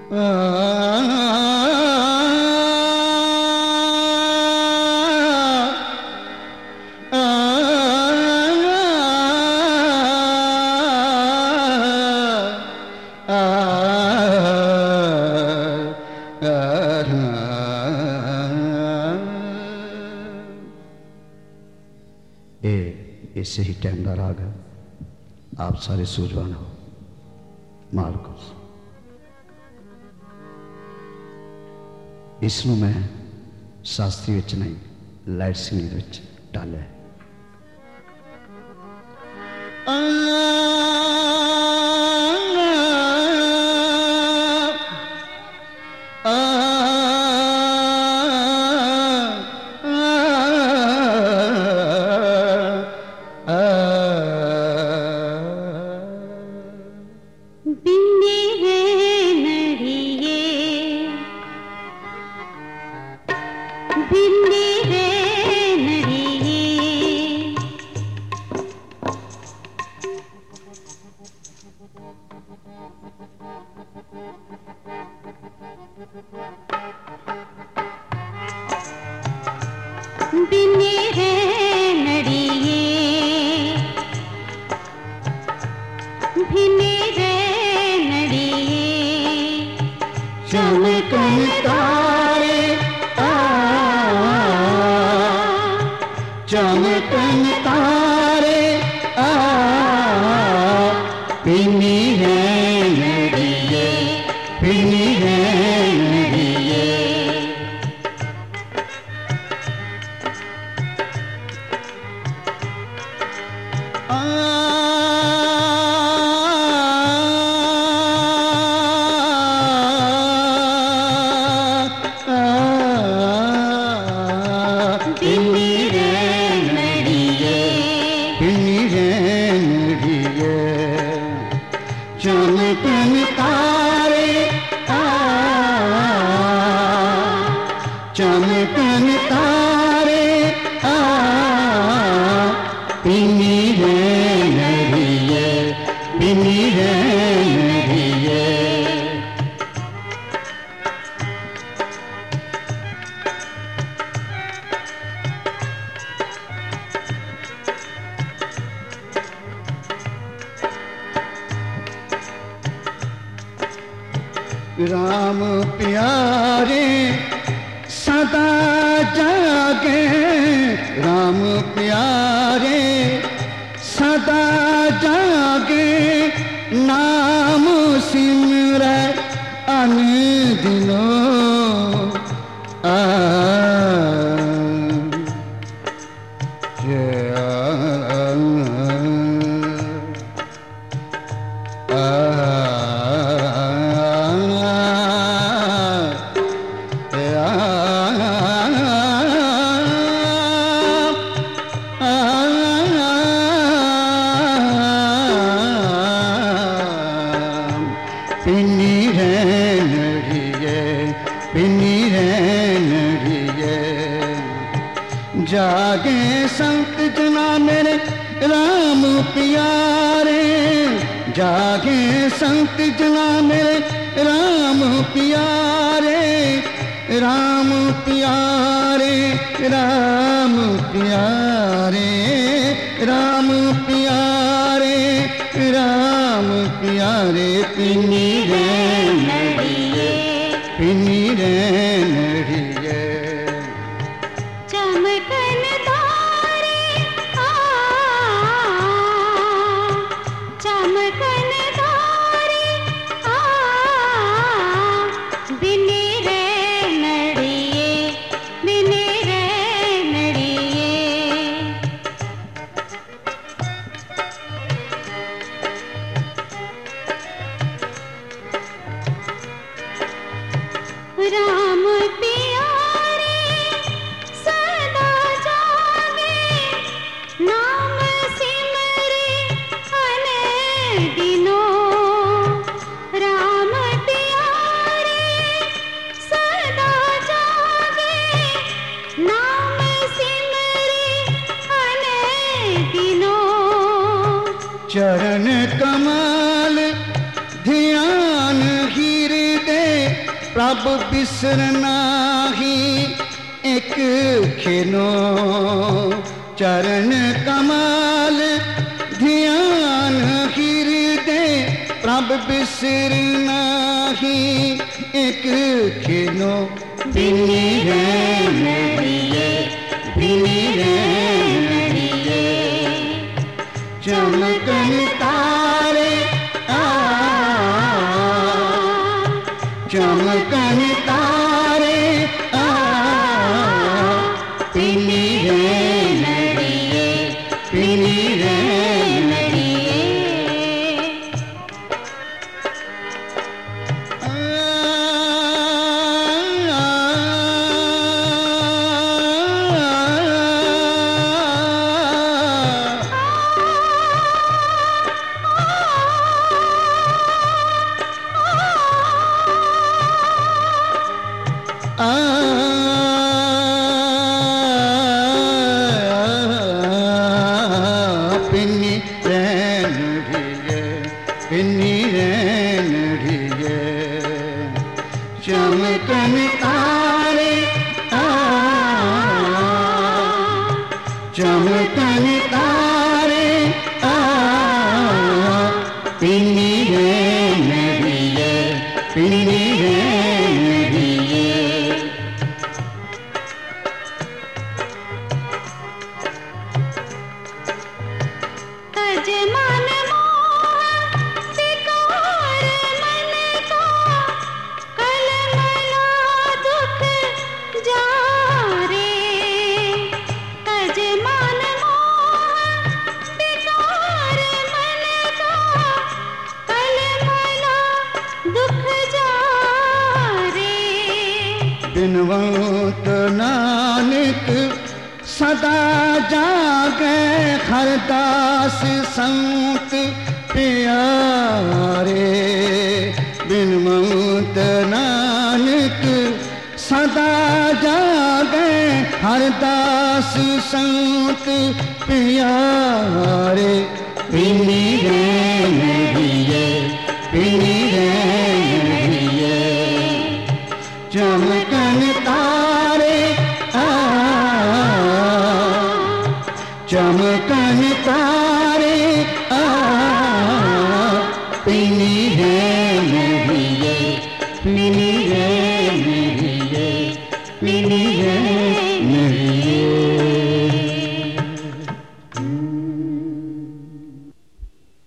इससे ही टाइम दा राग है। आप सारे सूझवान हो मालको। इसनों मैं शास्त्री विच नहीं लाइट संगीत विच डाला है। राम प्यारे सदा जागे, राम प्यारे सदा जागे, नाम सिमरै अन दिनो जागे संत जना मेरे राम प्यारे, जागे संत जना मेरे राम प्यारे, राम प्यारे राम प्यारे, राम प्यारे राम प्यारे, पिनी रे नड़िए, पिनी रे नड़िए, राम प्यारे सदा जागे, नाम सिमरे अन दिनों, राम प्यारे सदा जागे, नाम सिमरे अन दिनों, चरण कमल ध्यान हृदय प्रभ बिसरना ही एक खिनो चरण कमाल ध्यान हृदय प्रभ बिसरना ही एक खिनो बिनी रे नड़िए बिनी रे नड़िए चमकन तारे चमकन तारे पिनी रे नड़िए पिनी रे नड़िए पिनी रैन ढिए पिनी रैन ढिए चमकन तारे चमकन तारे पिनी रैन ढिए पिनी रैन ढिए तजमान मोह सिकार मन का कलमला दुख जा रे तजमान मोह सिकार मन का कलमला दुख जा रे बिनवंत नानक सदा जागे हरदास संत प्यारे बिनवंत नानक सदा जागे हरदास संत प्यारे पिनी रे नड़िए पिनी रे नड़िए चमकन तारे चमकन तारे पिनी रे नड़िए पिनी रे नड़िए पिनी रे